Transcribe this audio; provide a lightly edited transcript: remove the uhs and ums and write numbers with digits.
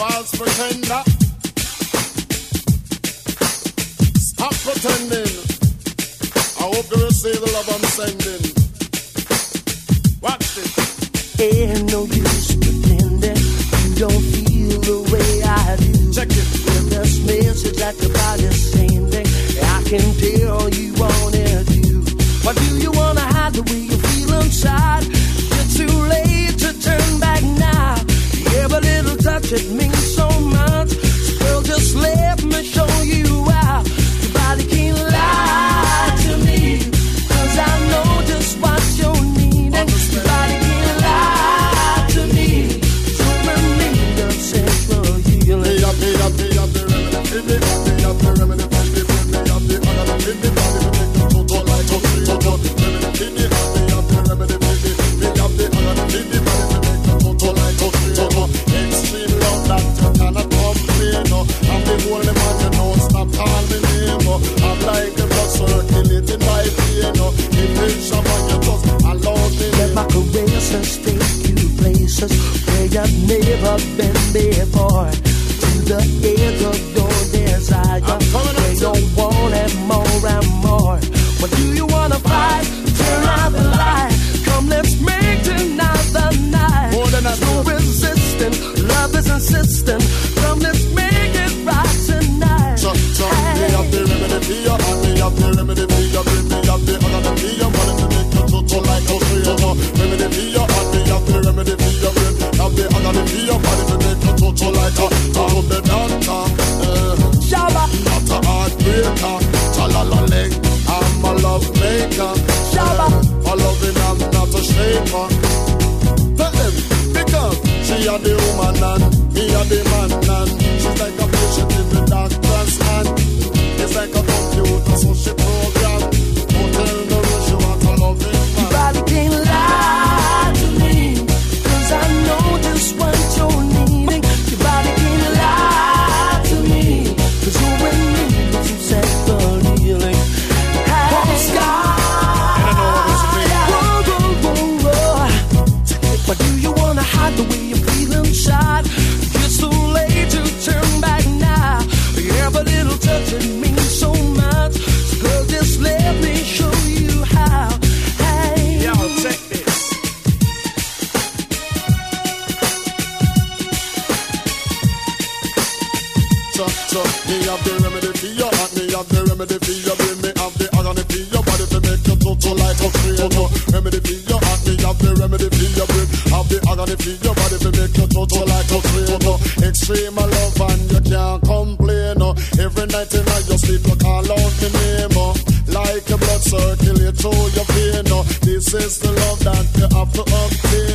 false pretender. Stop pretending. I hope you receive the love I'm sending. Watch this. Ain't no use pretending you don't feel the way I do. Check it. With this message that your body's sending, I can tell you want it too. Why do you wanna hide the way you feel inside? You're too late to turn back now. Every little touch, it means so much. So girl, just let me show you how. Your body can't lie to me, 'cause I know just what you're needing. Your body can't lie to me, so we need a sexual healing. Let my caresses take you places where you've never been before. To the edge of your desire, where you want it more and more. What do you wanna fight? Turn out the light. Come, let's make tonight the night. There's no resisting, love is insistent. Come, let's make it right tonight. Me have the remedy for you, and me have the remedy for you. Bring me up the other for you, wanting to make you total like a creator. Remedy for you, and me have the remedy for you. Bring me up the other for you, wanting to make you total like a the doctor. Shabba, Not a heartbreaker, cha-la-la-ling. I'm a love maker. Shabba, A loving, I'm not a shaker. Tell them, because she a the woman and me a the man and she's like a patient in the doctor's hand. It's like a computer, so she program. Don't tell the way she want a loving man. your body can't lie to me, 'cause I know just what you're needing. Your body can't lie to me, 'cause you're in need of some sexual healing. Hey, why do you wanna hide the way you feel inside? It's too late to turn back now. Every little touch, it means so much. So girl, just let me show you how. Hey, Yo, check this. Me have the remedy for you, and me have the remedy for you. Bring me have the agony for your body to make you total like a creator. Remedy for you, and me have the remedy for you. Bring have the agony for your body to make you total like a creator. Extreme love and you can't complain. Every night in your sleep you call out my name. Like your blood circulate through your vein. This is the love that you have to obtain.